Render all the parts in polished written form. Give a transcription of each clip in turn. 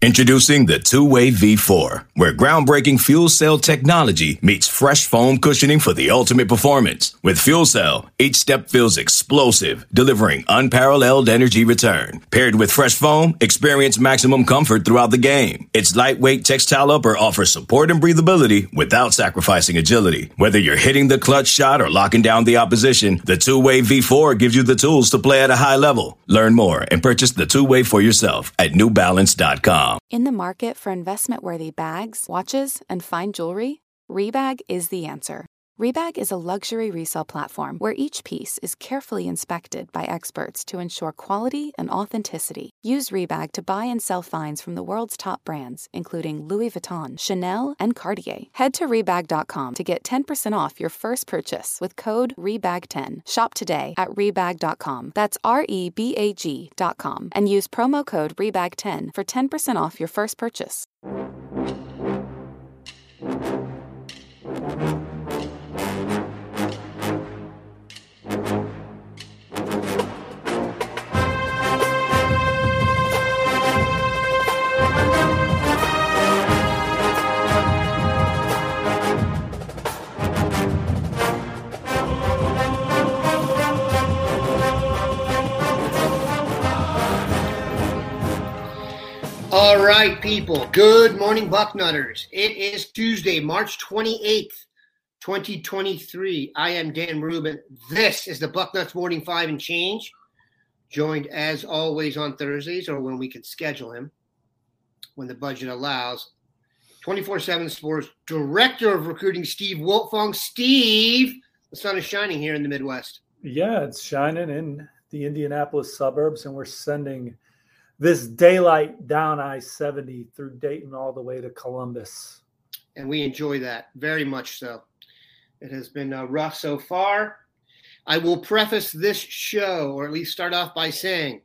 Introducing the Two-Way V4, where groundbreaking fuel cell technology meets fresh foam cushioning for the ultimate performance. With Fuel Cell, each step feels explosive, delivering unparalleled energy return. Paired with fresh foam, experience maximum comfort throughout the game. Its lightweight textile upper offers support and breathability without sacrificing agility. Whether you're hitting the clutch shot or locking down the opposition, the Two-Way V4 gives you the tools to play at a high level. Learn more and purchase the Two-Way for yourself at newbalance.com. In the market for investment-worthy bags, watches, and fine jewelry, Rebag is the answer. Rebag is a luxury resale platform where each piece is carefully inspected by experts to ensure quality and authenticity. Use Rebag to buy and sell finds from the world's top brands, including Louis Vuitton, Chanel, and Cartier. Head to Rebag.com to get 10% off your first purchase with code REBAG10. Shop today at Rebag.com. That's REBAG.com. And use promo code REBAG10 for 10% off your first purchase. All right, people. Good morning, Bucknutters. It is Tuesday, March 28th, 2023. I am Dan Rubin. This is the Bucknuts Morning 5 and Change, joined as always on Thursdays or when we can schedule him, when the budget allows. 24/7 Sports Director of Recruiting, Steve Wiltfong. Steve, the sun is shining here in the Midwest. Yeah, it's shining in the Indianapolis suburbs, and we're sending this daylight down I-70 through Dayton all the way to Columbus. And we enjoy that very much so. It has been rough so far. I will preface this show, or at least start off by saying,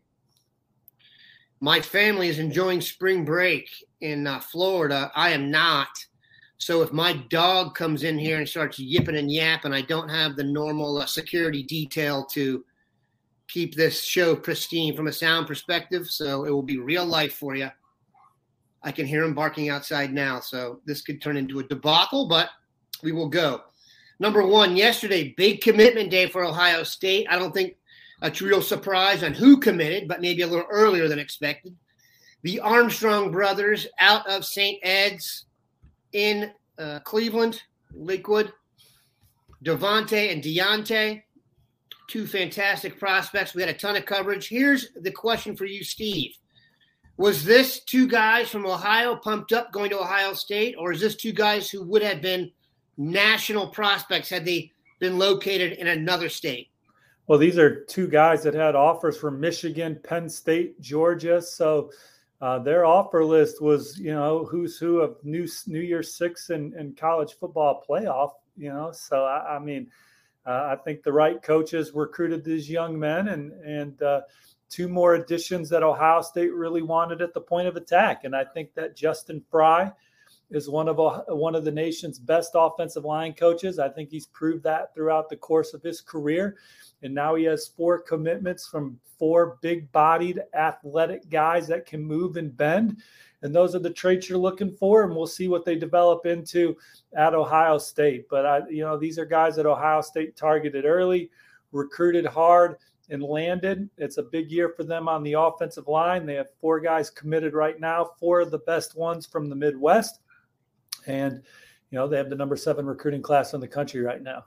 my family is enjoying spring break in Florida. I am not. So if my dog comes in here and starts yipping and yapping, I don't have the normal security detail to keep this show pristine from a sound perspective, so it will be real life for you. I can hear him barking outside now, so this could turn into a debacle, but we will go. Number one, yesterday, big commitment day for Ohio State. I don't think a real surprise on who committed, but maybe a little earlier than expected. The Armstrong brothers out of St. Ed's in Cleveland, Lakewood. Devontae and Deontay. Two fantastic prospects. We had a ton of coverage. Here's the question for you, Steve. Was this two guys from Ohio pumped up going to Ohio State, or is this two guys who would have been national prospects had they been located in another state? Well, these are two guys that had offers from Michigan, Penn State, Georgia. So their offer list was, who's who of New Year's Six and college football playoff, So, I think the right coaches recruited these young men and two more additions that Ohio State really wanted at the point of attack. And I think that Justin Fry is one of the nation's best offensive line coaches. I think he's proved that throughout the course of his career. And now he has 4 commitments from 4 big-bodied athletic guys that can move and bend. And those are the traits you're looking for, and we'll see what they develop into at Ohio State. But, these are guys that Ohio State targeted early, recruited hard, and landed. It's a big year for them on the offensive line. They have 4 guys committed right now, 4 of the best ones from the Midwest. And, they have the number 7 recruiting class in the country right now.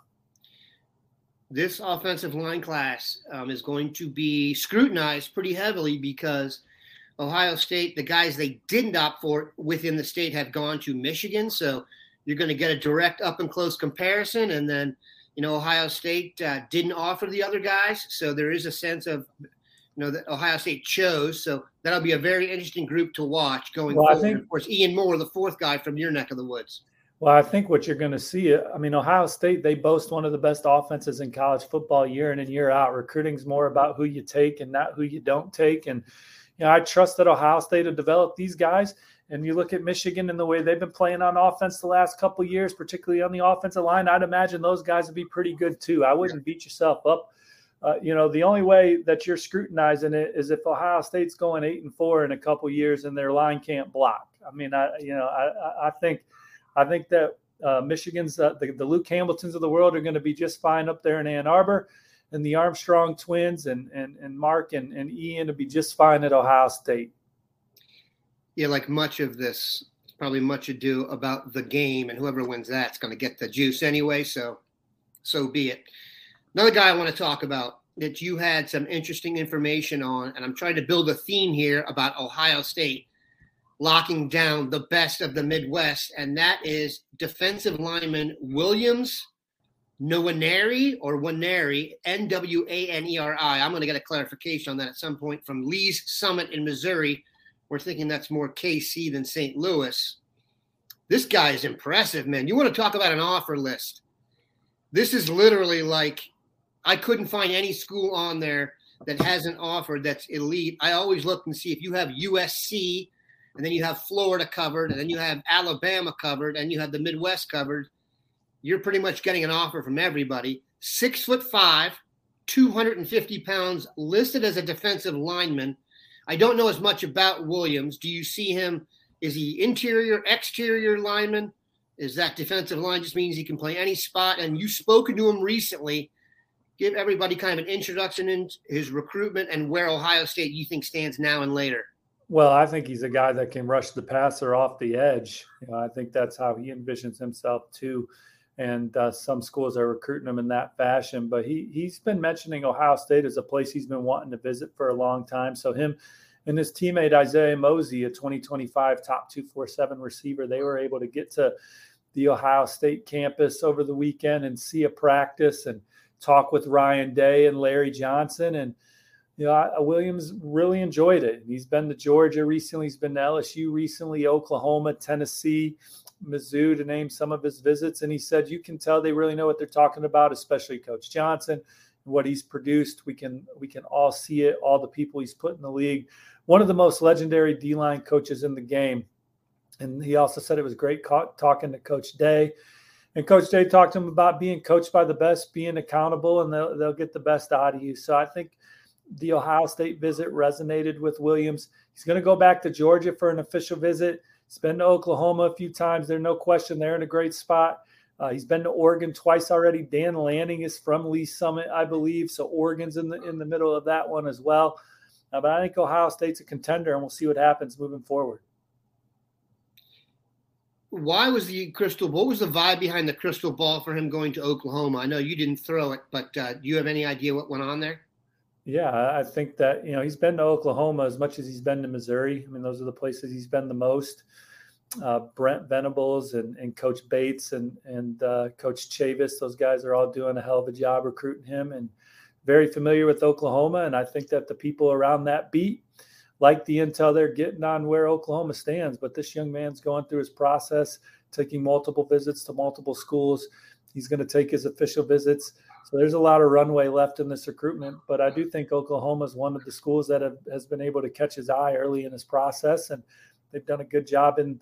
This offensive line class is going to be scrutinized pretty heavily because Ohio State, the guys they didn't opt for within the state have gone to Michigan. So you're going to get a direct up-and-close comparison. And then, Ohio State didn't offer the other guys. So there is a sense of, that Ohio State chose. So that'll be a very interesting group to watch going forward. I think, of course, Ian Moore, the 4th guy from your neck of the woods. Well, I think what you're going to see, Ohio State, they boast one of the best offenses in college football year in and year out. Recruiting's more about who you take and not who you don't take. And, I trust that Ohio State will develop these guys. And you look at Michigan and the way they've been playing on offense the last couple of years, particularly on the offensive line, I'd imagine those guys would be pretty good too. I wouldn't beat yourself up the only way that you're scrutinizing it is if Ohio State's going 8-4 in a couple years and their line can't block. I mean, I think that Michigan's the Luke Hamiltons of the world are going to be just fine up there in Ann Arbor, and the Armstrong twins and Mark and Ian will be just fine at Ohio State. Yeah, like much of this, it's probably much ado about the game, and whoever wins that's going to get the juice anyway. So be it. Another guy I want to talk about that you had some interesting information on, and I'm trying to build a theme here about Ohio State locking down the best of the Midwest, and that is defensive lineman Williams Nwaneri, Nwaneri. I'm going to get a clarification on that at some point from Lee's Summit in Missouri. We're thinking that's more KC than St. Louis. This guy is impressive, man. You want to talk about an offer list. This is literally like, I couldn't find any school on there that hasn't offered that's elite. I always look and see if you have USC, and then you have Florida covered, and then you have Alabama covered, and you have the Midwest covered. You're pretty much getting an offer from everybody. 6'5", 250 pounds, listed as a defensive lineman. I don't know as much about Williams. Do you see him? Is he interior, exterior lineman? Is that defensive line just means he can play any spot? And you've spoken to him recently. Give everybody kind of an introduction in his recruitment and where Ohio State you think stands now and later. Well, I think he's a guy that can rush the passer off the edge. I think that's how he envisions himself too. And some schools are recruiting him in that fashion. But he's been mentioning Ohio State as a place he's been wanting to visit for a long time. So him and his teammate Isaiah Mosey, a 2025 top 247 receiver, they were able to get to the Ohio State campus over the weekend and see a practice and talk with Ryan Day and Larry Johnson. And Williams really enjoyed it. He's been to Georgia recently. He's been to LSU recently, Oklahoma, Tennessee, Mizzou, to name some of his visits. And he said, you can tell they really know what they're talking about, especially Coach Johnson, what he's produced. We can all see it, all the people he's put in the league. One of the most legendary D-line coaches in the game. And he also said it was great talking to Coach Day. And Coach Day talked to him about being coached by the best, being accountable, and they'll get the best out of you. So I think the Ohio State visit resonated with Williams. He's going to go back to Georgia for an official visit. He's been to Oklahoma a few times. There's no question they're in a great spot. He's been to Oregon twice already. Dan Lanning is from Lee Summit, I believe. So Oregon's in the middle of that one as well. But I think Ohio State's a contender, and we'll see what happens moving forward. What was the vibe behind the crystal ball for him going to Oklahoma? I know you didn't throw it, but do you have any idea what went on there? Yeah, I think that, he's been to Oklahoma as much as he's been to Missouri. I mean, those are the places he's been the most. Brent Venables and Coach Bates and Coach Chavis, those guys are all doing a hell of a job recruiting him and very familiar with Oklahoma. And I think that the people around that beat like the intel they're getting on where Oklahoma stands. But this young man's going through his process, taking multiple visits to multiple schools. He's going to take his official visits. So there's a lot of runway left in this recruitment. But I do think Oklahoma is one of the schools that has been able to catch his eye early in his process. And they've done a good job in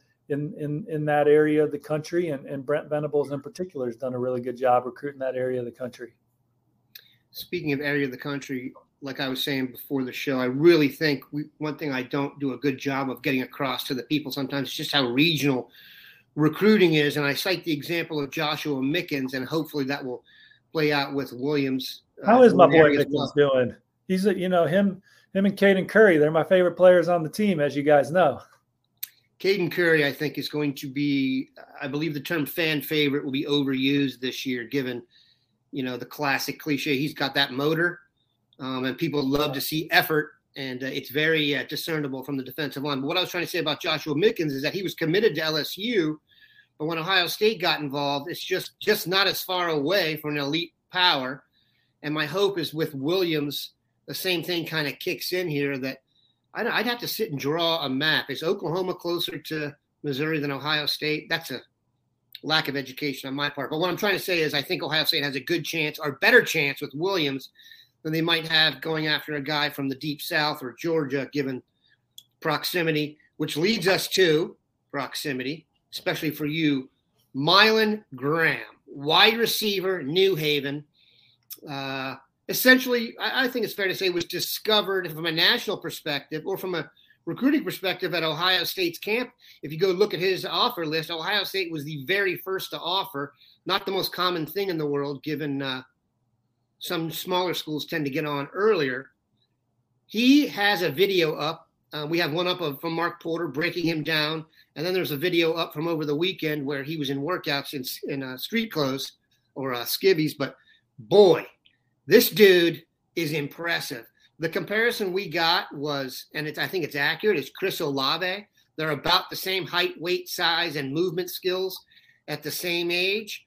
that area of the country. And Brent Venables in particular has done a really good job recruiting that area of the country. Speaking of area of the country, like I was saying before the show, I really think one thing I don't do a good job of getting across to the people sometimes is just how regional recruiting is. And I cite the example of Joshua Mickens, and hopefully that will play out with Williams. How is my boy Mickens doing? He's him and Caden Curry. They're my favorite players on the team, as you guys know. Caden Curry, I think, is going to be, I believe the term fan favorite will be overused this year, given, the classic cliche. He's got that motor, and people love to see effort, and it's very discernible from the defensive line. But what I was trying to say about Joshua Mickens is that he was committed to LSU, but when Ohio State got involved, it's just not as far away from an elite power. And my hope is with Williams, the same thing kind of kicks in here, that I'd have to sit and draw a map. Is Oklahoma closer to Missouri than Ohio State? That's a lack of education on my part. But what I'm trying to say is I think Ohio State has a good chance, or better chance, with Williams than they might have going after a guy from the Deep South or Georgia, given proximity, which leads us to proximity, especially for you, Mylan Graham, wide receiver, New Haven. essentially, I think it's fair to say, was discovered from a national perspective or from a recruiting perspective at Ohio State's camp. If you go look at his offer list, Ohio State was the very first to offer, not the most common thing in the world, given some smaller schools tend to get on earlier. He has a video up. We have one up from Mark Porter breaking him down. And then there's a video up from over the weekend where he was in workouts in street clothes or skivvies. But boy, this dude is impressive. The comparison we got was, and I think it's accurate, is Chris Olave. They're about the same height, weight, size, and movement skills at the same age.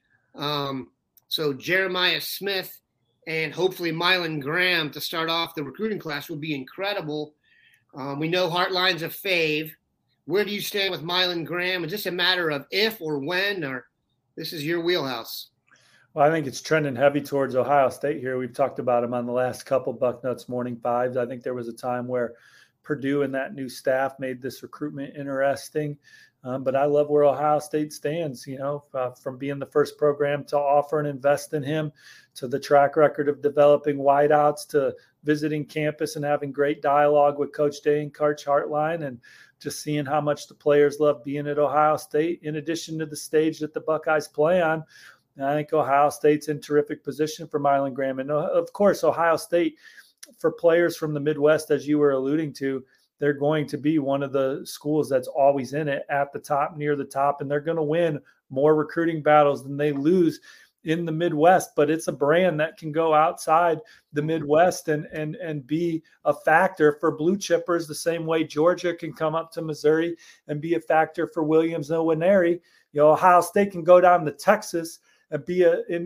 So Jeremiah Smith and hopefully Mylan Graham to start off the recruiting class will be incredible. We know Hartline's a fave. Where do you stand with Mylan Graham? Is this a matter of if or when, or this is your wheelhouse? Well, I think it's trending heavy towards Ohio State here. We've talked about him on the last couple Bucknuts Morning Fives. I think there was a time where Purdue and that new staff made this recruitment interesting. But I love where Ohio State stands, from being the first program to offer and invest in him, to the track record of developing wideouts, to visiting campus and having great dialogue with Coach Day and Coach Hartline, and just seeing how much the players love being at Ohio State, in addition to the stage that the Buckeyes play on. And I think Ohio State's in terrific position for Mylan Graham. And, of course, Ohio State, for players from the Midwest, as you were alluding to, they're going to be one of the schools that's always in it at the top, near the top, and they're going to win more recruiting battles than they lose in the Midwest. But it's a brand that can go outside the Midwest and be a factor for blue chippers the same way Georgia can come up to Missouri and be a factor for Williams and Nwaneri. Ohio State can go down to Texas and be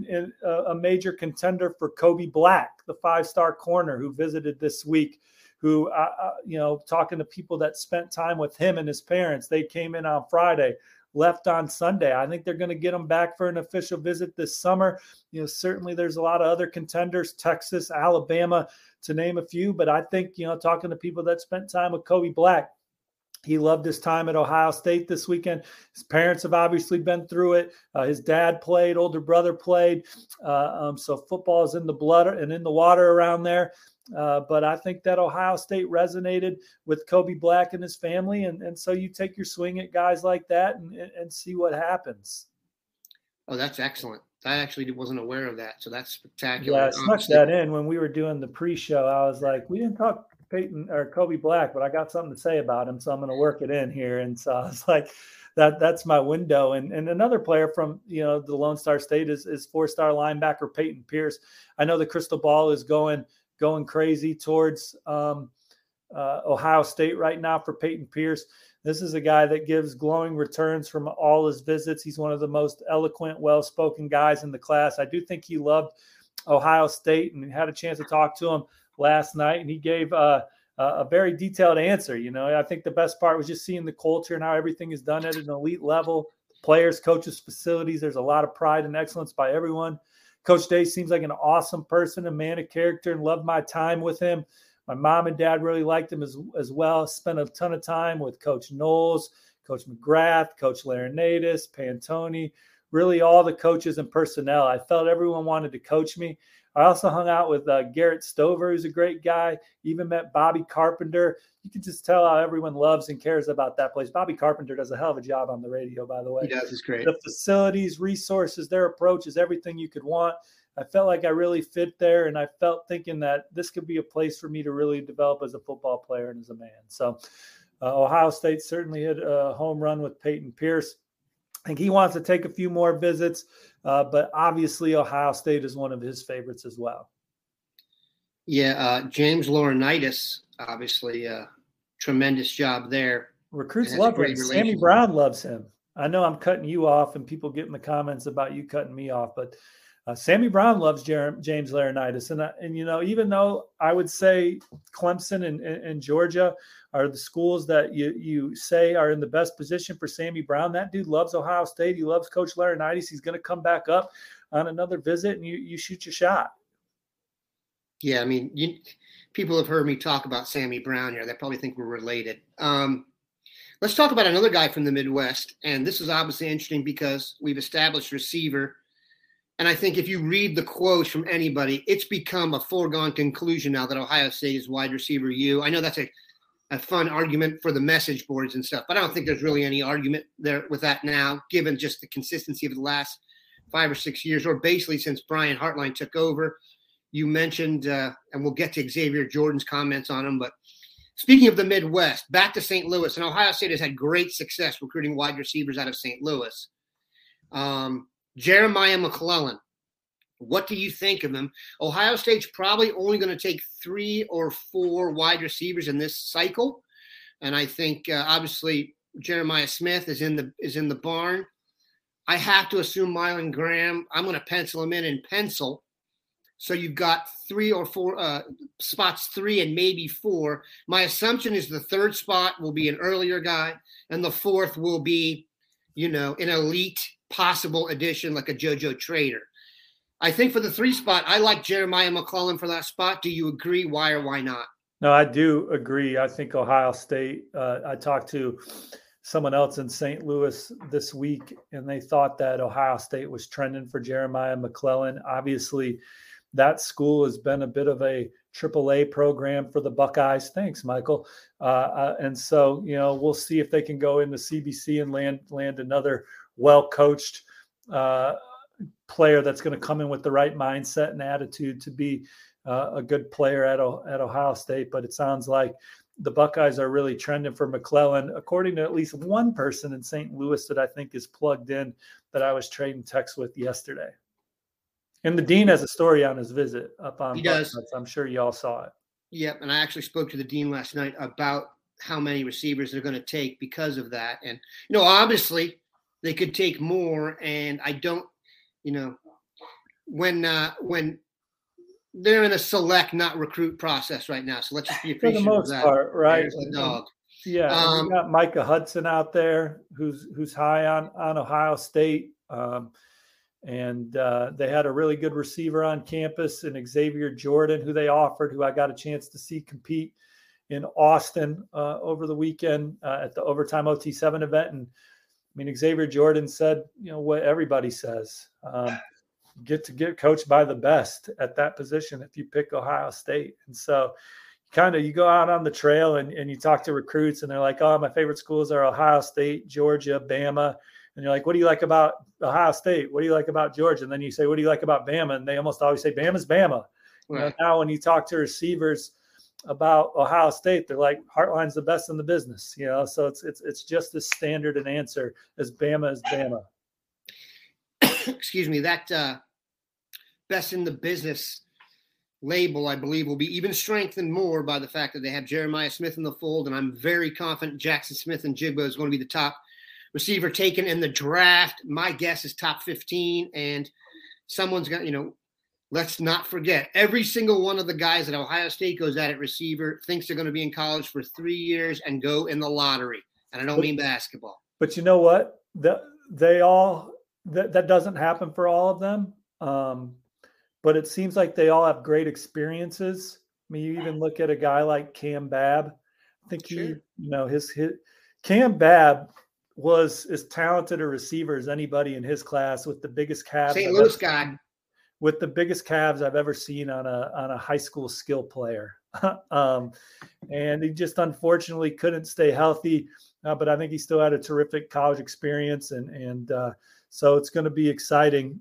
a major contender for Kobe Black, the 5-star corner who visited this week, who, talking to people that spent time with him and his parents, they came in on Friday, left on Sunday. I think they're going to get him back for an official visit this summer. Certainly there's a lot of other contenders, Texas, Alabama, to name a few. But I think, talking to people that spent time with Kobe Black, he loved his time at Ohio State this weekend. His parents have obviously been through it. His dad played, older brother played. So football is in the blood and in the water around there. But I think that Ohio State resonated with Kobe Black and his family. And so you take your swing at guys like that and see what happens. Oh, that's excellent. I actually wasn't aware of that. So that's spectacular. Yeah, I snuck that in when we were doing the pre-show. I was like, we didn't talk Peyton or Kobe Black, but I got something to say about him, so I'm going to work it in here. And so I was like, that's my window. And another player from the Lone Star State is 4-star linebacker Peyton Pierce. I know the crystal ball is going crazy towards Ohio State right now for Peyton Pierce. This is a guy that gives glowing returns from all his visits. He's one of the most eloquent, well-spoken guys in the class. I do think he loved Ohio State and had a chance to talk to him last night, and he gave a very detailed answer. I think the best part was just seeing the culture and how everything is done at an elite level. Players, coaches, facilities. There's a lot of pride and excellence by everyone. Coach Day seems like an awesome person, a man of character, and loved my time with him. My mom and dad really liked him as well. Spent a ton of time with Coach Knowles, Coach McGrath, Coach Laurinaitis, Pantoni, really all the coaches and personnel. I felt everyone wanted to coach me. I also hung out with Garrett Stover, who's a great guy. Even met Bobby Carpenter. You can just tell how everyone loves and cares about that place. Bobby Carpenter does a hell of a job on the radio, by the way. He does. It's great. The facilities, resources, their approach is everything you could want. I felt like I really fit there, and I felt thinking that this could be a place for me to really develop as a football player and as a man. So Ohio State certainly hit a home run with Peyton Pierce. I think he wants to take a few more visits, but obviously Ohio State is one of his favorites as well. Yeah, James Laurinaitis, obviously tremendous job there. Recruits love him. Sammy Brown loves him. I know I'm cutting you off and people get in the comments about you cutting me off, but Sammy Brown loves James Laurinaitis. And even though I would say Clemson and Georgia are the schools that you say are in the best position for Sammy Brown, that dude loves Ohio State. He loves Coach Laurinaitis. He's going to come back up on another visit, and you shoot your shot. Yeah, I mean, people have heard me talk about Sammy Brown here. They probably think we're related. Let's talk about another guy from the Midwest, and this is obviously interesting because we've established receiver. And I think if you read the quotes from anybody, it's become a foregone conclusion now that Ohio State is wide receiver U. I know that's a fun argument for the message boards and stuff, but I don't think there's really any argument there with that now, given just the consistency of the last 5 or 6 years, or basically since Brian Hartline took over. You mentioned, and we'll get to Xavier Jordan's comments on him, but speaking of the Midwest, back to St. Louis, and Ohio State has had great success recruiting wide receivers out of St. Louis. Jeremiah McClellan, what do you think of him? Ohio State's probably only going to take 3 or 4 wide receivers in this cycle, and I think obviously Jeremiah Smith is in the barn. I have to assume Mylan Graham. I'm going to pencil him in pencil. So you've got 3 or 4 spots, 3 and maybe 4. My assumption is the third spot will be an earlier guy, and the fourth will be, an elite possible addition like a JoJo Trader. I think for the 3 spot, I like Jeremiah McClellan for that spot. Do you agree? Why or why not? No, I do agree. I think Ohio State, I talked to someone else in St. Louis this week, and they thought that Ohio State was trending for Jeremiah McClellan. Obviously, that school has been a bit of a AAA program for the Buckeyes. Thanks, Michael. And so, we'll see if they can go into CBC and land another well-coached player that's going to come in with the right mindset and attitude to be a good player at Ohio State. But it sounds like the Buckeyes are really trending for McClellan, according to at least one person in St. Louis that I think is plugged in that I was trading texts with yesterday. And the dean has a story on his visit up on. He does. I'm sure you all saw it. Yep, and I actually spoke to the dean last night about how many receivers they're going to take because of that. And obviously they could take more. And I don't, when they're in a select, not recruit process right now. So let's just be appreciative for the most of that. part, right? There's a dog. Yeah, we got Micah Hudson out there who's high on Ohio State. And they had a really good receiver on campus, and Xavier Jordan, who they offered, who I got a chance to see compete in Austin over the weekend at the Overtime OT7 event. And Xavier Jordan said, what everybody says, get coached by the best at that position if you pick Ohio State. And so you go out on the trail and you talk to recruits, and they're like, oh, my favorite schools are Ohio State, Georgia, Bama. And you're like, what do you like about Ohio State? What do you like about Georgia? And then you say, what do you like about Bama? And they almost always say, Bama's Bama. Right. Now when you talk to receivers about Ohio State, they're like, Hartline's the best in the business. So it's just as standard an answer as Bama is Bama. Excuse me. That best in the business label, I believe, will be even strengthened more by the fact that they have Jeremiah Smith in the fold. And I'm very confident Jackson Smith and Jigba is going to be the top receiver taken in the draft. My guess is top 15, and someone's going to, let's not forget, every single one of the guys that Ohio State goes at receiver thinks they're going to be in college for 3 years and go in the lottery. And I don't mean basketball. But you know what? That doesn't happen for all of them. But it seems like they all have great experiences. You even look at a guy like Cam Babb. I think his Cam Babb was as talented a receiver as anybody in his class, with the biggest calves. St. Louis guy. With the biggest calves I've ever seen on a high school skill player. And he just unfortunately couldn't stay healthy. But I think he still had a terrific college experience. And so it's going to be exciting.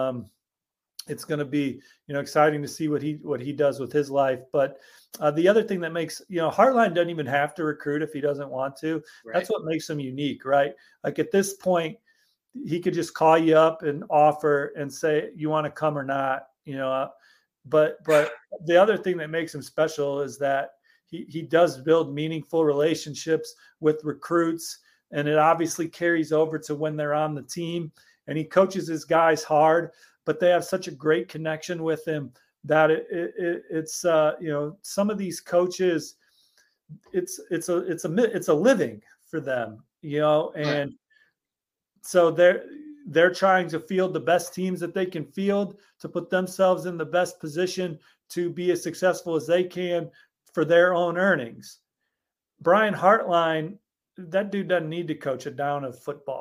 It's going to be, exciting to see what he does with his life. But the other thing that makes, Hartline doesn't even have to recruit if he doesn't want to. Right. That's what makes him unique, right? Like at this point, he could just call you up and offer and say, you want to come or not, but the other thing that makes him special is that he does build meaningful relationships with recruits, and it obviously carries over to when they're on the team, and he coaches his guys hard, but they have such a great connection with him that it's some of these coaches, it's a living for them, and so they're trying to field the best teams that they can field to put themselves in the best position to be as successful as they can for their own earnings. Brian Hartline, that dude doesn't need to coach a down of football.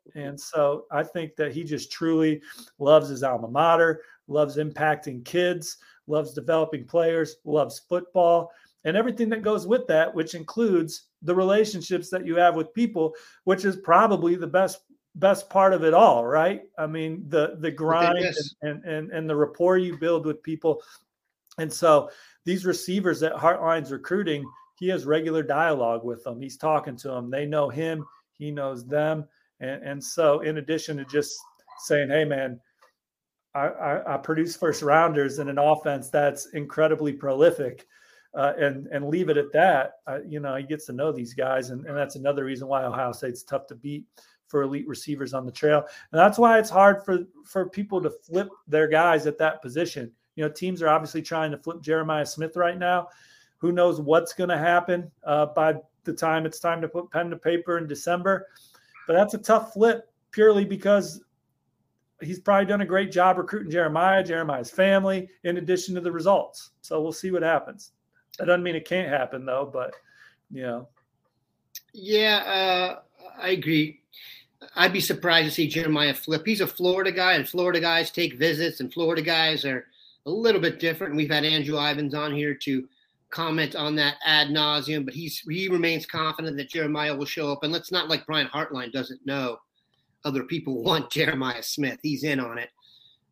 And so I think that he just truly loves his alma mater, loves impacting kids, loves developing players, loves football, and everything that goes with that, which includes the relationships that you have with people, which is probably the best part of it all, right? I mean, the grind and the rapport you build with people. And so these receivers at Heartline's recruiting, he has regular dialogue with them. He's talking to them. They know him. He knows them. And so in addition to just saying, hey, man, I produce first rounders in an offense that's incredibly prolific, and leave it at that, he gets to know these guys. And that's another reason why Ohio State's tough to beat for elite receivers on the trail. And that's why it's hard for people to flip their guys at that position. Teams are obviously trying to flip Jeremiah Smith right now. Who knows what's going to happen by the time it's time to put pen to paper in December. But that's a tough flip purely because he's probably done a great job recruiting Jeremiah's family, in addition to the results. So we'll see what happens. That doesn't mean it can't happen, though, but, Yeah, I agree. I'd be surprised to see Jeremiah flip. He's a Florida guy, and Florida guys take visits, and Florida guys are a little bit different. We've had Andrew Ivins on here to comment on that ad nauseum, but he remains confident that Jeremiah will show up. And let's not like Brian Hartline doesn't know other people want Jeremiah Smith. He's in on it.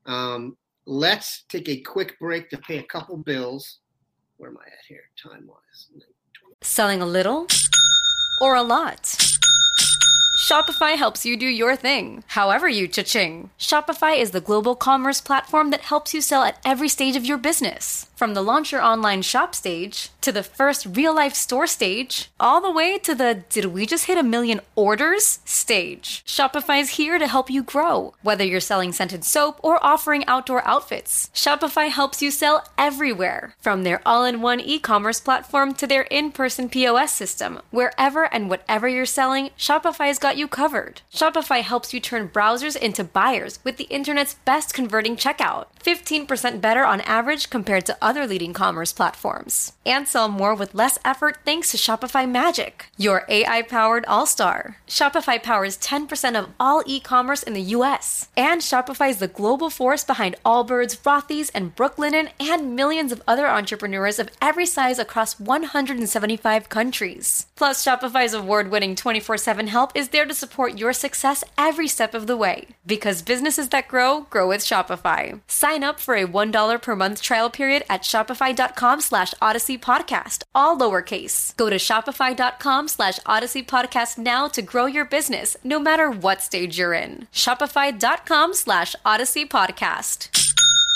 Let's take a quick break to pay a couple bills. Where am I at here, time-wise? Selling a little or a lot? Shopify helps you do your thing, however you cha-ching. Shopify is the global commerce platform that helps you sell at every stage of your business. From the launch your online shop stage, to the first real-life store stage, all the way to the did we just hit 1 million orders stage. Shopify's here to help you grow. Whether you're selling scented soap or offering outdoor outfits, Shopify helps you sell everywhere. From their all-in-one e-commerce platform to their in-person POS system, wherever and whatever you're selling, Shopify's got you covered. Shopify helps you turn browsers into buyers with the internet's best converting checkout. 15% better on average compared to other leading commerce platforms. And sell more with less effort thanks to Shopify Magic, your AI-powered all-star. Shopify powers 10% of all e-commerce in the U.S. And Shopify is the global force behind Allbirds, Rothy's, and Brooklinen, and millions of other entrepreneurs of every size across 175 countries. Plus, Shopify's award-winning 24/7 help is there to support your success every step of the way. Because businesses that grow with Shopify. Sign up for a $1 per month trial period at shopify.com/Odyssey Podcast, all lowercase. Go to shopify.com/Odyssey Podcast now to grow your business, no matter what stage you're in. Shopify.com/Odyssey Podcast.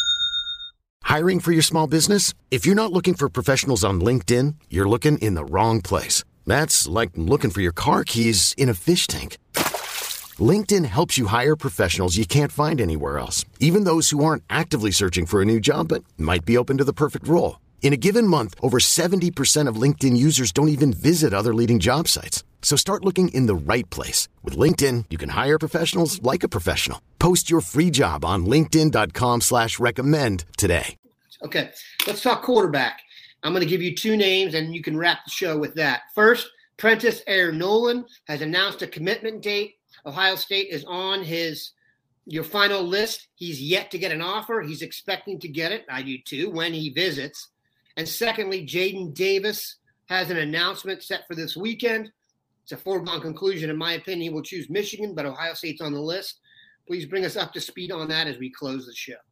Hiring for your small business? If you're not looking for professionals on LinkedIn, you're looking in the wrong place. That's like looking for your car keys in a fish tank. LinkedIn helps you hire professionals you can't find anywhere else, even those who aren't actively searching for a new job but might be open to the perfect role. In a given month, over 70% of LinkedIn users don't even visit other leading job sites. So start looking in the right place. With LinkedIn, you can hire professionals like a professional. Post your free job on linkedin.com/recommend today. Okay, let's talk quarterback. I'm going to give you two names, and you can wrap the show with that. First, Prentice Air Nolan has announced a commitment date. Ohio State is on your final list. He's yet to get an offer. He's expecting to get it. I do too, when he visits. And secondly, Jaden Davis has an announcement set for this weekend. It's a foregone conclusion. In my opinion, he will choose Michigan, but Ohio State's on the list. Please bring us up to speed on that as we close the show.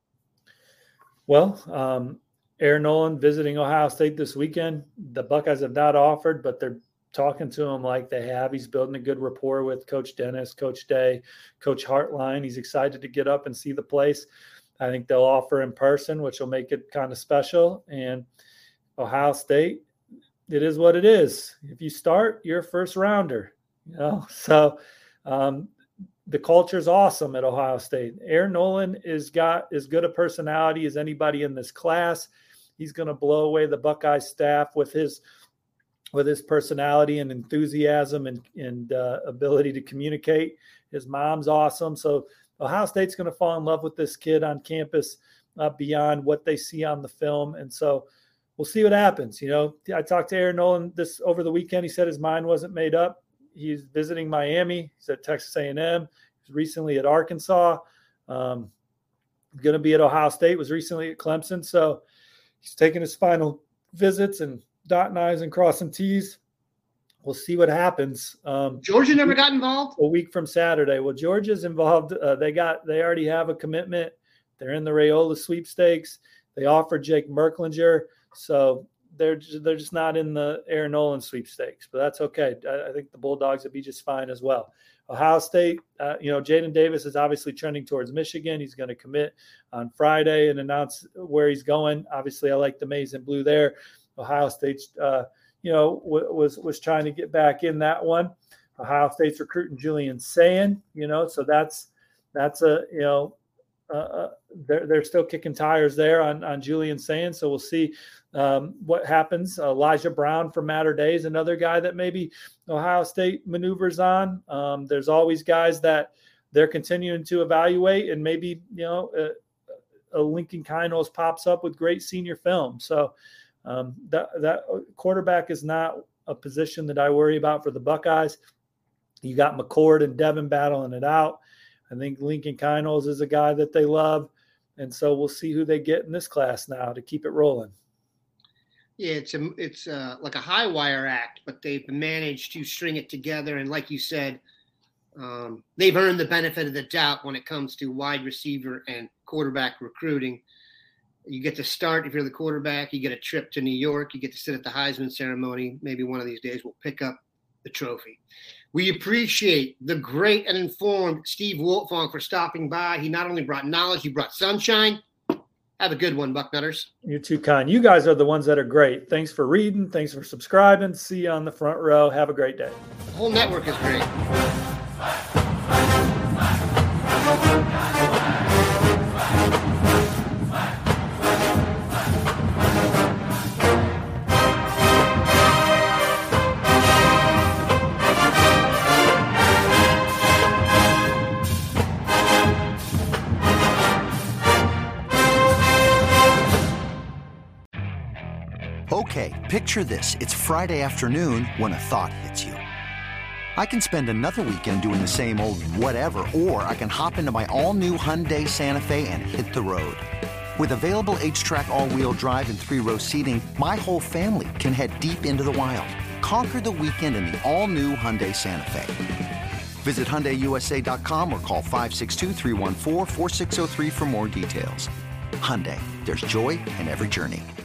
Well, Air Nolan visiting Ohio State this weekend. The Buckeyes have not offered, but they're talking to him like they have. He's building a good rapport with Coach Dennis, Coach Day, Coach Hartline. He's excited to get up and see the place. I think they'll offer in person, which will make it kind of special. And Ohio State, it is what it is. If you start, you're a first rounder. So the culture is awesome at Ohio State. Air Nolan has got as good a personality as anybody in this class. He's going to blow away the Buckeye staff with his personality and enthusiasm and ability to communicate. His mom's awesome. So Ohio State's going to fall in love with this kid on campus beyond what they see on the film. And so we'll see what happens. I talked to Aaron Nolan over the weekend. He said his mind wasn't made up. He's visiting Miami. He's at Texas A&M. was recently at Arkansas, going to be at Ohio State, was recently at Clemson. So he's taking his final visits and dotting I's and crossing T's. We'll see what happens. Georgia never got involved? A week from Saturday. Well, Georgia's involved. They already have a commitment. They're in the Raiola sweepstakes. They offered Jake Merklinger. So they're just not in the Aaron Nolan sweepstakes, but that's okay. I think the Bulldogs would be just fine as well. Ohio State, Jaden Davis is obviously trending towards Michigan. He's going to commit on Friday and announce where he's going. Obviously, I like the maize and blue there. Ohio State's, was trying to get back in that one. Ohio State's recruiting Julian Sayin, so that's they're still kicking tires there on Julian Sayin. So we'll see what happens. Elijah Brown from Mater Dei is another guy that maybe Ohio State maneuvers on. There's always guys that they're continuing to evaluate, and maybe, a Lincoln Kinos pops up with great senior film. So that quarterback is not a position that I worry about for the Buckeyes. You got McCord and Devin battling it out. I think Lincoln Kinos is a guy that they love. And so we'll see who they get in this class now to keep it rolling. Yeah, it's like a high wire act, but they've managed to string it together. And like you said, they've earned the benefit of the doubt when it comes to wide receiver and quarterback recruiting. You get to start if you're the quarterback. You get a trip to New York. You get to sit at the Heisman ceremony. Maybe one of these days we'll pick up the trophy. We appreciate the great and informed Steve Wiltfong for stopping by. He not only brought knowledge, he brought sunshine. Have a good one, Bucknutters. You're too kind. You guys are the ones that are great. Thanks for reading. Thanks for subscribing. See you on the front row. Have a great day. The whole network is great. Okay, picture this. It's Friday afternoon when a thought hits you. I can spend another weekend doing the same old whatever, or I can hop into my all-new Hyundai Santa Fe and hit the road. With available H-Track all-wheel drive and 3-row seating, my whole family can head deep into the wild. Conquer the weekend in the all-new Hyundai Santa Fe. Visit HyundaiUSA.com or call 562-314-4603 for more details. Hyundai, there's joy in every journey.